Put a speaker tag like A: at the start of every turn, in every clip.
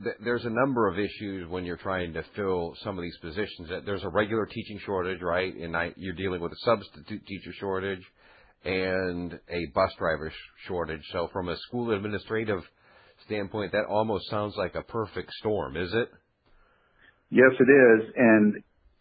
A: there's a number of issues when you're trying to fill some of these positions. There's a regular teaching shortage, right? And you're dealing with a substitute teacher shortage and a bus driver shortage. So from a school administrative standpoint, that almost sounds like a perfect storm, is it?
B: Yes, it is. And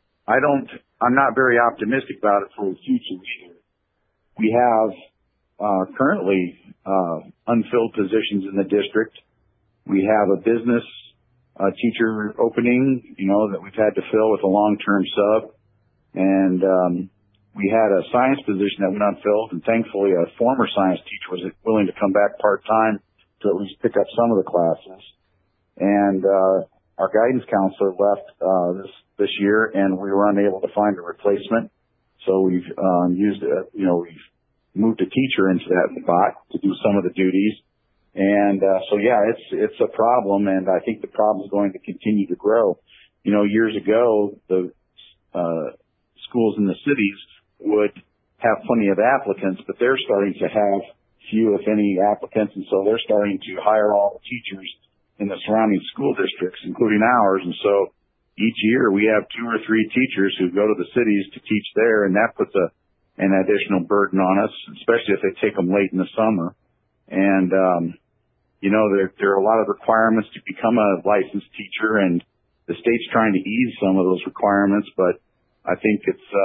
B: I'm not very optimistic about it for the future either. We have currently unfilled positions in the district. We have a business teacher opening, that we've had to fill with a long-term sub. And we had a science position that went unfilled, and thankfully a former science teacher was willing to come back part-time to at least pick up some of the classes. And our guidance counselor left this year, and we were unable to find a replacement. So we've we've moved a teacher into that spot to do some of the duties. And it's a problem, and I think the problem is going to continue to grow. Years ago, the schools in the cities would have plenty of applicants, but they're starting to have few, if any, applicants, and so they're starting to hire all the teachers in the surrounding school districts, including ours. And so each year we have 2 or 3 teachers who go to the cities to teach there, and that puts an additional burden on us, especially if they take them late in the summer. And there are a lot of requirements to become a licensed teacher, and the state's trying to ease some of those requirements, but I think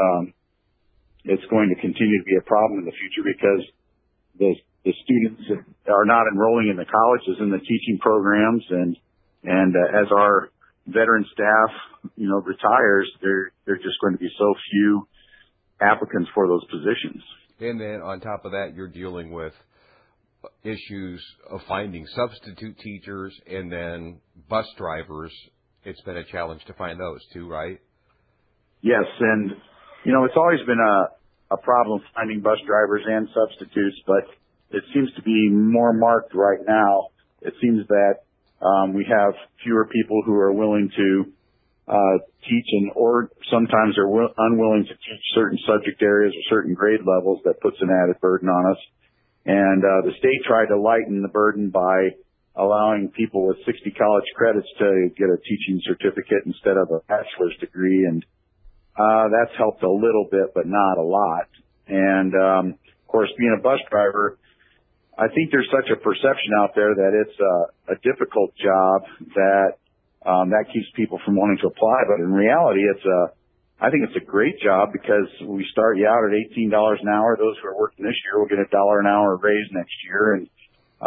B: it's going to continue to be a problem in the future because the students that are not enrolling in the colleges and the teaching programs, and as our veteran staff, retires, there're just going to be so few applicants for those positions.
A: And then on top of that, you're dealing with issues of finding substitute teachers and then bus drivers. It's been a challenge to find those too, right?
B: Yes, and it's always been a problem finding bus drivers and substitutes, but it seems to be more marked right now. It seems that we have fewer people who are willing to teach, or sometimes are unwilling to teach certain subject areas or certain grade levels. That puts an added burden on us. And the state tried to lighten the burden by allowing people with 60 college credits to get a teaching certificate instead of a bachelor's degree, and that's helped a little bit, but not a lot. And of course, being a bus driver, I think there's such a perception out there that it's a difficult job that keeps people from wanting to apply. But in reality, I think it's a great job because we start you out at $18 an hour. Those who are working this year will get $1 an hour raise next year. And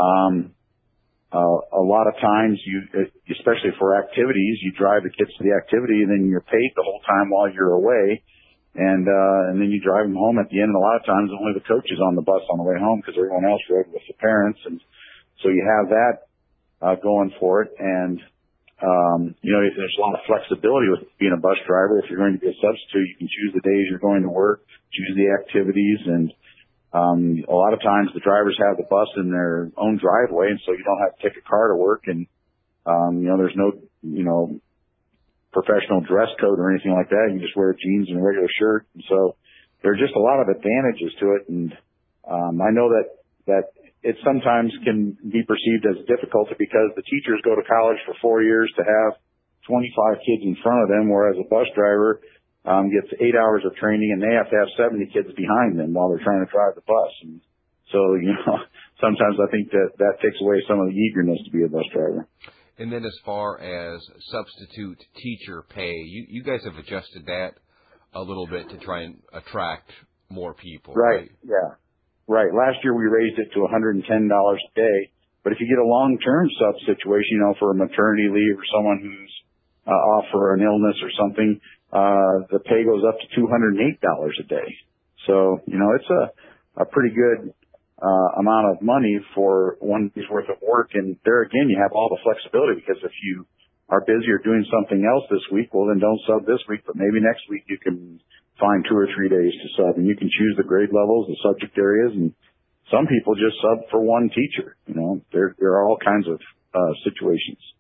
B: a lot of times, especially for activities, you drive the kids to the activity, and then you're paid the whole time while you're away. And then you drive them home at the end. And a lot of times, only the coach is on the bus on the way home because everyone else rode with the parents. And so you have that going for it. And there's a lot of flexibility with being a bus driver. If you're going to be a substitute, you can choose the days you're going to work, choose the activities, and a lot of times the drivers have the bus in their own driveway, and so you don't have to take a car to work, and there's no professional dress code or anything like that. You just wear jeans and a regular shirt, and so there are just a lot of advantages to it. And I know that it sometimes can be perceived as difficult because the teachers go to college for 4 years to have 25 kids in front of them, whereas a bus driver gets 8 hours of training and they have to have 70 kids behind them while they're trying to drive the bus. And so, sometimes I think that takes away some of the eagerness to be a bus driver.
A: And then as far as substitute teacher pay, you guys have adjusted that a little bit to try and attract more people, right?
B: Yeah. Right. Last year we raised it to $110 a day. But if you get a long-term sub situation, for a maternity leave or someone who's off for an illness or something, the pay goes up to $208 a day. So, it's a pretty good amount of money for 1 day's worth of work. And there again, you have all the flexibility because if you are busy or doing something else this week, well, then don't sub this week, but maybe next week you can find 2 or 3 days to sub, and you can choose the grade levels, the subject areas, and some people just sub for one teacher. There are all kinds of situations.